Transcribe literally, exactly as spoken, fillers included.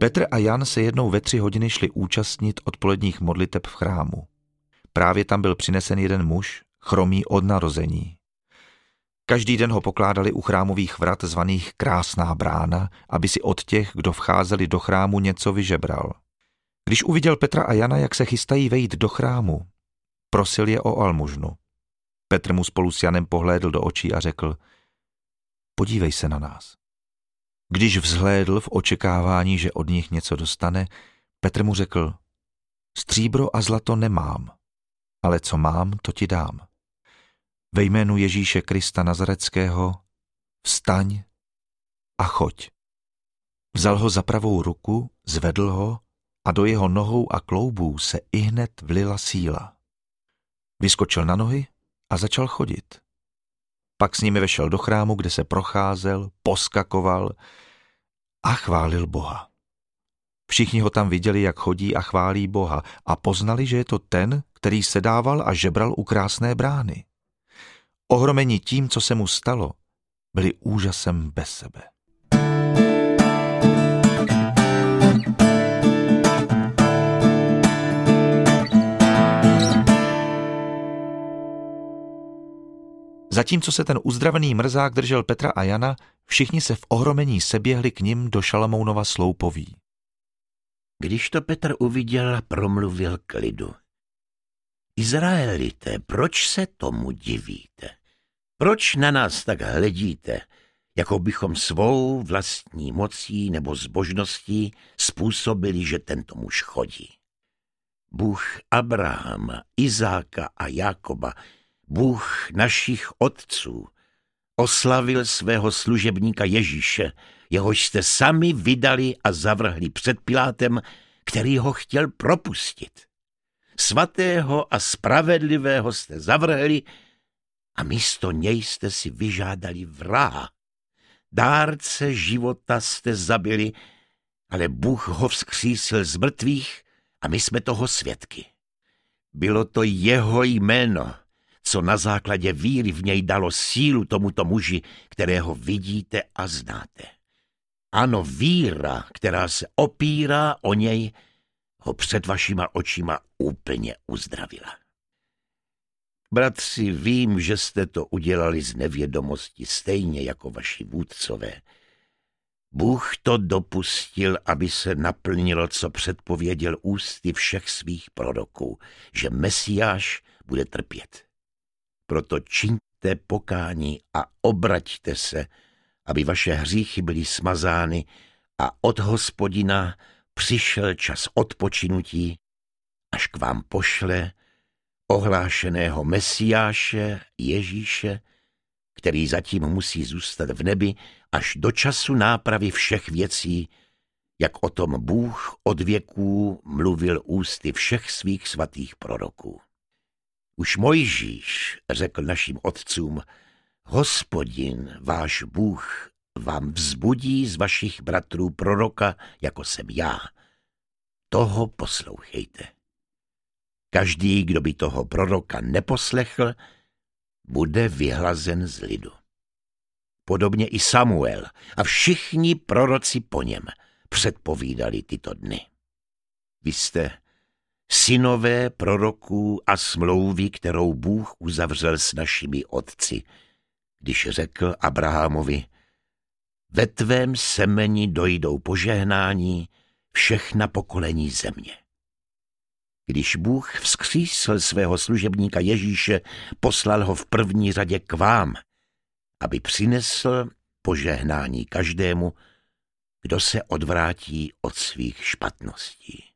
Petr a Jan se jednou ve tři hodiny šli účastnit odpoledních modliteb v chrámu. Právě tam byl přinesen jeden muž, chromý od narození. Každý den ho pokládali u chrámových vrat zvaných Krásná brána, aby si od těch, kdo vcházeli do chrámu, něco vyžebral. Když uviděl Petra a Jana, jak se chystají vejít do chrámu, prosil je o almužnu. Petr mu spolu s Janem pohlédl do očí a řekl: podívej se na nás. Když vzhlédl v očekávání, že od nich něco dostane, Petr mu řekl: stříbro a zlato nemám, ale co mám, to ti dám. Ve jménu Ježíše Krista Nazareckého vstaň a choď. Vzal ho za pravou ruku, zvedl ho a do jeho nohou a kloubů se ihned vlila síla. Vyskočil na nohy a začal chodit. Pak s nimi vešel do chrámu, kde se procházel, poskakoval a chválil Boha. Všichni ho tam viděli, jak chodí a chválí Boha, a poznali, že je to ten, který sedával a žebral u Krásné brány. Ohromení tím, co se mu stalo, byli úžasem bez sebe. Zatímco se ten uzdravený mrzák držel Petra a Jana, všichni se v ohromení seběhli k nim do Šalamounova sloupoví. Když to Petr uviděl, promluvil k lidu: Izraelité, proč se tomu divíte? Proč na nás tak hledíte, jako bychom svou vlastní mocí nebo zbožností způsobili, že tento muž chodí? Bůh Abrahama, Izáka a Jákoba, Bůh našich otců, oslavil svého služebníka Ježíše, jehož jste sami vydali a zavrhli před Pilátem, který ho chtěl propustit. Svatého a spravedlivého jste zavrhli a místo něj jste si vyžádali vraha. Dárce života jste zabili, ale Bůh ho vzkřísil z mrtvých a my jsme toho svědky. Bylo to jeho jméno, co na základě víry v něj dalo sílu tomuto muži, kterého vidíte a znáte. Ano, víra, která se opírá o něj, ho před vašima očima úplně uzdravila. Bratři, vím, že jste to udělali z nevědomosti, stejně jako vaši vůdcové. Bůh to dopustil, aby se naplnilo, co předpověděl ústy všech svých proroků, že Mesiáš bude trpět. Proto čiňte pokání a obraťte se, aby vaše hříchy byly smazány a od Hospodina přišel čas odpočinutí, až k vám pošle ohlášeného Mesiáše Ježíše, který zatím musí zůstat v nebi až do času nápravy všech věcí, jak o tom Bůh od věků mluvil ústy všech svých svatých proroků. Už Mojžíš řekl našim otcům: Hospodin, váš Bůh, vám vzbudí z vašich bratrů proroka, jako jsem já. Toho poslouchejte. Každý, kdo by toho proroka neposlechl, bude vyhlazen z lidu. Podobně i Samuel a všichni proroci po něm předpovídali tyto dny. Vy jste synové proroků a smlouvy, kterou Bůh uzavřel s našimi otci, když řekl Abrahamovi: ve tvém semeni dojdou požehnání všechna pokolení země. Když Bůh vzkřísil svého služebníka Ježíše, poslal ho v první řadě k vám, aby přinesl požehnání každému, kdo se odvrátí od svých špatností.